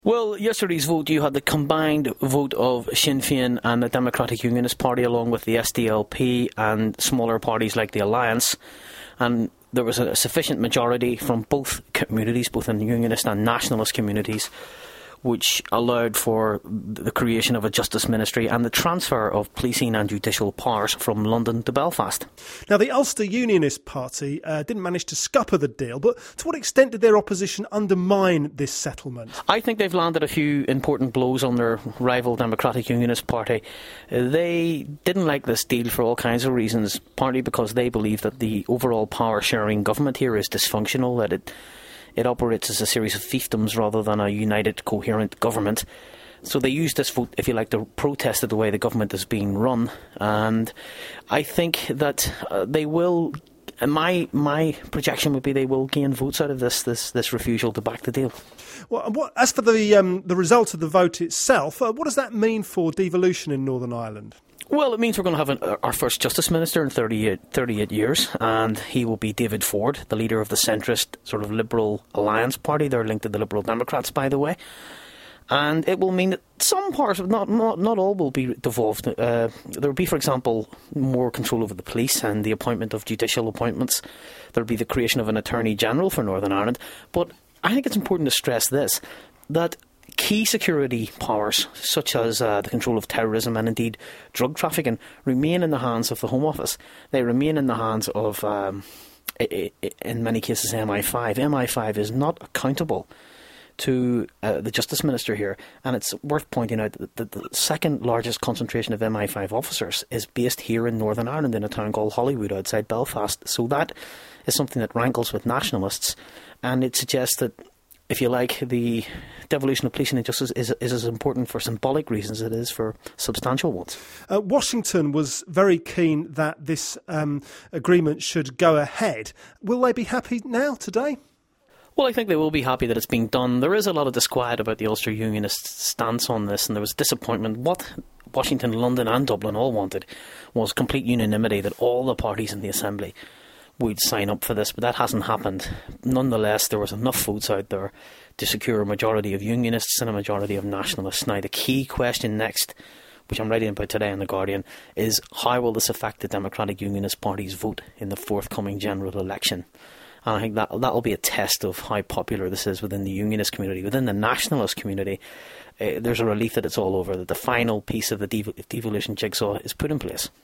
Well, yesterday's vote, you had the combined vote of Sinn Féin and the Democratic Unionist Party, along with the SDLP and smaller parties like the Alliance. And there was a sufficient majority from both communities, both in the Unionist and Nationalist communities, which allowed for the creation of a Justice Ministry and the transfer of policing and judicial powers from London to Belfast. Now, the Ulster Unionist Party didn't manage to scupper the deal, but to what extent did their opposition undermine this settlement? I think they've landed a few important blows on their rival Democratic Unionist Party. They didn't like this deal for all kinds of reasons, partly because they believe that the overall power-sharing government here is dysfunctional, that it operates as a series of fiefdoms rather than a united, coherent government. So they used this vote, if you like, to protest the way the government is being run. And I think that they will, my projection would be they will gain votes out of this refusal to back the deal. Well, as for the result of the vote itself, what does that mean for devolution in Northern Ireland? Well, it means we're going to have our first Justice Minister in 38 years, and he will be David Ford, the leader of the centrist sort of Liberal Alliance Party. They're linked to the Liberal Democrats, by the way. And it will mean that some parts, not all, will be devolved. There will be, for example, more control over the police and the appointment of judicial appointments. There will be the creation of an Attorney General for Northern Ireland. But I think it's important to stress this, that key security powers, such as the control of terrorism and indeed drug trafficking, remain in the hands of the Home Office. They remain in the hands of, in many cases, MI5. MI5 is not accountable to the Justice Minister here, and it's worth pointing out that the second largest concentration of MI5 officers is based here in Northern Ireland in a town called Holywood outside Belfast. So that is something that rankles with nationalists, and it suggests that, if you like, the devolution of policing and justice is as important for symbolic reasons as it is for substantial ones. Washington was very keen that this agreement should go ahead. Will they be happy now, today? Well, I think they will be happy that it's being done. There is a lot of disquiet about the Ulster Unionist stance on this, and there was disappointment. What Washington, London and Dublin all wanted was complete unanimity, that all the parties in the Assembly would sign up for this, but that hasn't happened. Nonetheless, there was enough votes out there to secure a majority of Unionists and a majority of Nationalists. Now, the key question next, which I'm writing about today in The Guardian, is how will this affect the Democratic Unionist Party's vote in the forthcoming general election? And I think that will be a test of how popular this is within the Unionist community. Within the Nationalist community, there's a relief that it's all over, that the final piece of the devolution jigsaw is put in place.